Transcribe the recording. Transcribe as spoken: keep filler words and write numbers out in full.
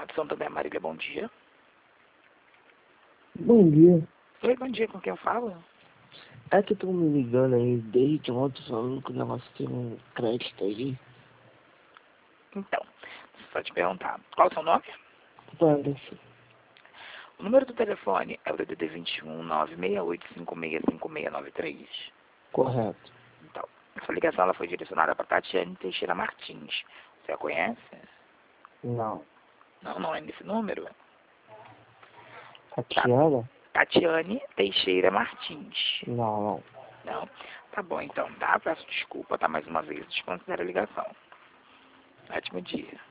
de Santander, Marília, bom dia. Bom dia. Oi, bom dia, com quem eu falo? É que estão me ligando aí desde ontem falando que o negócio tem um crédito aí. Então, só te perguntar, qual é o seu nome? Parece. O número do telefone é o D D D vinte e um, nove seis oito cinco seis cinco seis nove três. Correto. Então, essa ligação ela foi direcionada para Tatiane Teixeira Martins. Você a conhece? Não. Não, não é nesse número? Tá. Tatiana? Tatiane Teixeira Martins. Não, não. Não? Tá bom, então, tá? Peço desculpa, tá? Mais uma vez, desconsidera a ligação. Ótimo dia.